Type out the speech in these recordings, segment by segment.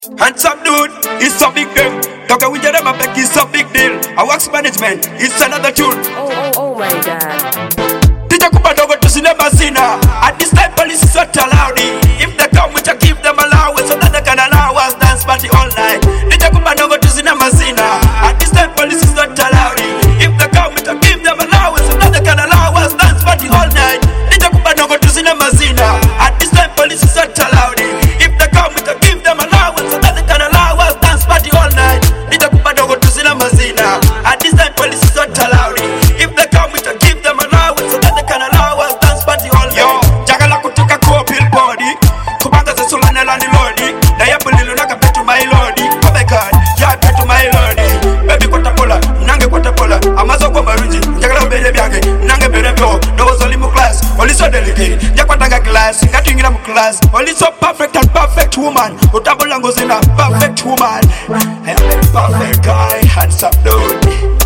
Handsome dude, it's a big deal. Talk with your them back, it's a big deal. A wax management, it's another tune. Oh my God. Teacher Kupa don't go to cinema sina. At this time police is not allowed. If they come we just give them allowance so that they can allow us dance party all night. Teacher Kupa don't go to cinema sina. At this time police is not allowed. If they come we just give them allowance so that they can allow us dance party all night. Teacher Kupa don't go to cinema sina. At this time police is not allowed. If they come we just give them allowance so that they can allow us dance party all night. Teacher Kupa don't go to cinema sina. At this time police is not allowed. If they come we just give them allowance so that they can allow us dance party all night. Yo, jagala kutoka kwa billboard. Kubanga za sulana la nilodi. Na ya bulilu naka petu my lordy. Oh my God, ya petu my lordy. Baby kwata pola, nange kwata pola. Amazo kwa marunji, jagala ubele byage. Nange bere byo, no was only mu class. Only so delicate, jakwatanga class. Ngati ingira mu class. Only so perfect and perfect woman. Utabula ngozi na perfect woman. I am a perfect guy, handsome dude.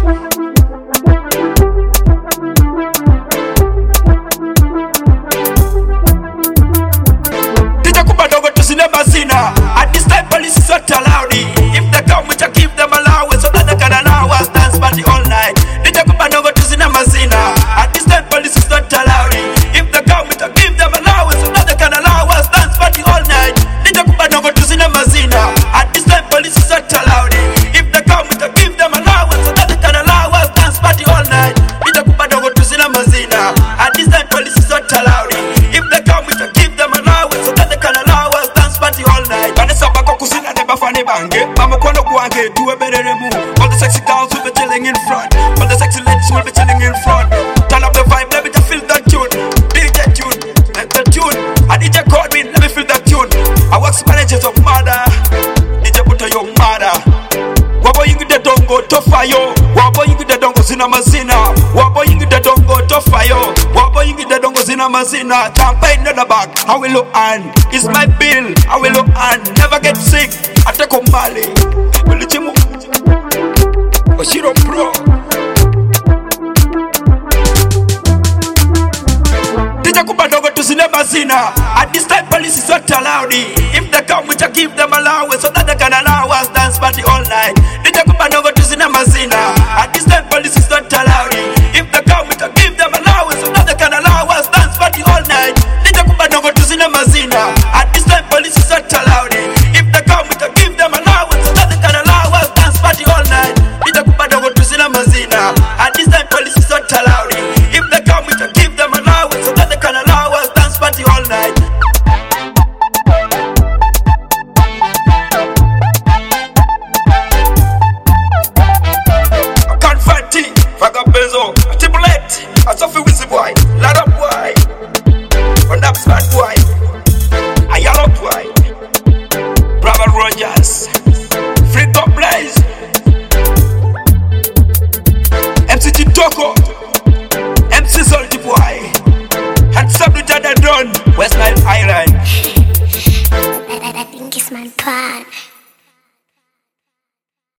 At this time police is not allowed. If they come we just give them allowance so that they can allow us dance party all night. They just go to cinema sina. At this time police is not allowed. If they come we just give them allowance so that they can allow us dance party all night. They just go to cinema sina. At this time police is not allowed. If they come we just give them allowance so that they can allow us dance party all night. They just go to cinema sina. At this time police is not allowed. If they come we just give them allowance so that they can allow us dance party all night. Mama kono guange, do a better move. All the sexy girls will be chilling in front. All the sexy ladies will be chilling in front. Turn up the vibe, let me just feel that tune. DJ tune, let the tune. I DJ call me, let me feel that tune. I wax managers of mother. DJ put on your mother. Wabo yingi de dongo to fire. Wabo yingi de dongo zina mazina. Wabo yingi de dongo to fire. Wabo yingi de dongo zina mazina. Champagne in the back, I will look on. It's my bill, I will look on. Never get sick. Ateko Mali, Ulichimu, Oshiro Pro. Teacher Kupa don't go to cinema sina. At this time police is not allowed. If they come we just give them allowance so that they can allow us dance party all night. Teacher Kupa don't go to cinema sina. At this time police is not allowed. If they come we just give them allowance so that they can allow us dance party all night. Teacher Kupa don't go to cinema sina. At this time police is not allowed. If they come we just give them allowance so that they can allow us dance party all night. Teacher Kupa don't go to cinema sina. At this time police is not allowed. If they come we just give them allowance so that they can allow us dance party all night. Confetti, Vagabezo, Tibulette, a Sophie Wizzy boy, Lada boy, on that bad boy, a yellow boy, Bravo Rogers, Free Top Blaze, MC Toko, MC Salty boy, and Sabu Jada Don, West Nile Island. I think it's my plan.